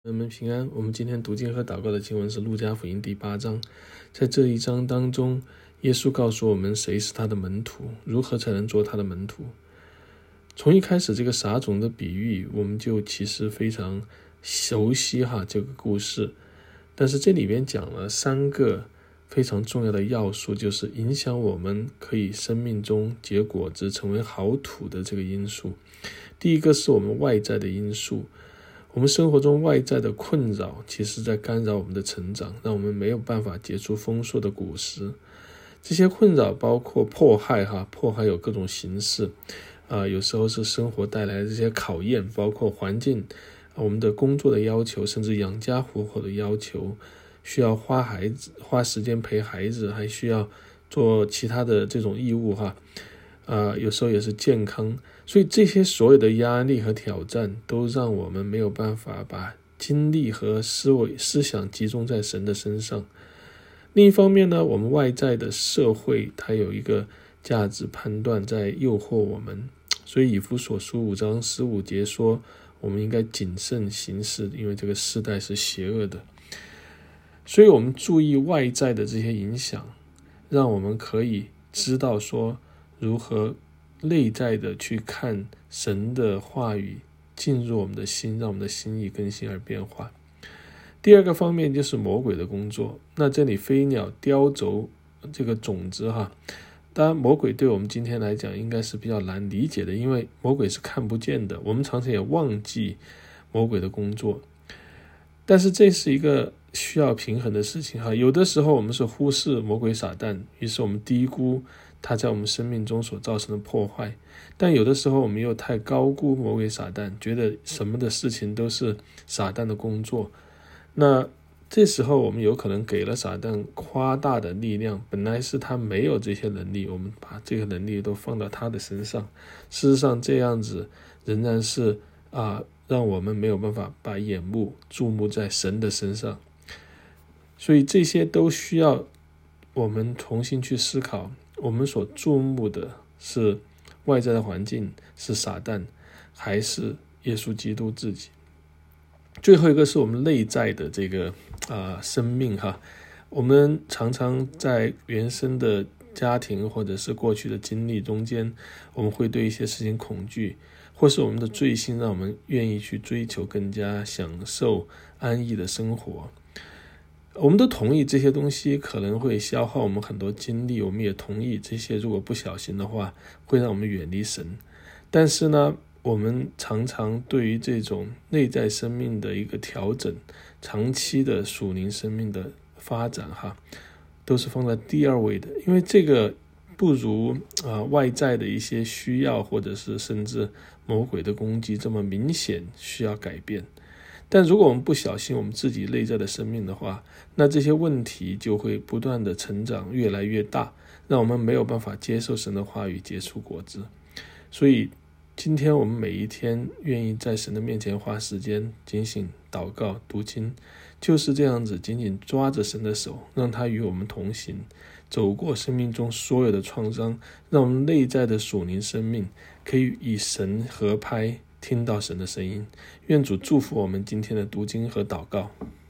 人们平安。我们今天读经和祷告的经文是路加福音第8章。在这一章当中，耶稣告诉我们谁是他的门徒，如何才能做他的门徒。从一开始这个撒种的比喻，我们就其实非常熟悉这个故事。但是这里边讲了3个非常重要的要素，就是影响我们可以生命中结果子成为好土的这个因素。第一个是我们外在的因素，我们生活中外在的困扰其实在干扰我们的成长，让我们没有办法结出丰硕的果实。这些困扰包括迫害迫害有各种形式，有时候是生活带来的这些考验，包括环境，我们的工作的要求，甚至养家糊口的要求，需要花时间陪孩子，还需要做其他的这种义务有时候也是健康。所以这些所有的压力和挑战都让我们没有办法把精力和思想集中在神的身上。另一方面呢，我们外在的社会它有一个价值判断在诱惑我们，所以以弗所书5章15节说我们应该谨慎行事，因为这个世代是邪恶的。所以我们注意外在的这些影响，让我们可以知道说如何内在的去看神的话语进入我们的心，让我们的心意更新而变化。第二个方面就是魔鬼的工作。那这里飞鸟叼走这个种子当然魔鬼对我们今天来讲应该是比较难理解的，因为魔鬼是看不见的，我们常常也忘记魔鬼的工作。但是这是一个需要平衡的事情有的时候我们是忽视魔鬼撒旦，于是我们低估他在我们生命中所造成的破坏，但有的时候我们又太高估魔鬼撒旦，觉得什么的事情都是撒旦的工作。那这时候我们有可能给了撒旦夸大的力量，本来是他没有这些能力，我们把这个能力都放到他的身上。事实上这样子仍然是让我们没有办法把眼目注目在神的身上。所以这些都需要我们重新去思考，我们所注目的是外在的环境，是撒旦，还是耶稣基督自己。最后一个是我们内在的这个生命我们常常在原生的家庭或者是过去的经历中间，我们会对一些事情恐惧，或是我们的罪性让我们愿意去追求更加享受安逸的生活。我们都同意这些东西可能会消耗我们很多精力，我们也同意这些如果不小心的话会让我们远离神。但是呢，我们常常对于这种内在生命的一个调整，长期的属灵生命的发展都是放在第二位的，因为这个不如外在的一些需要，或者是甚至魔鬼的攻击这么明显需要改变。但如果我们不小心我们自己内在的生命的话，那这些问题就会不断的成长，越来越大，让我们没有办法接受神的话语，结出果子。所以今天我们每一天愿意在神的面前花时间警醒祷告读经，就是这样子紧紧抓着神的手，让他与我们同行，走过生命中所有的创伤，让我们内在的属灵生命可以与神合拍，听到神的声音。愿主祝福我们今天的读经和祷告。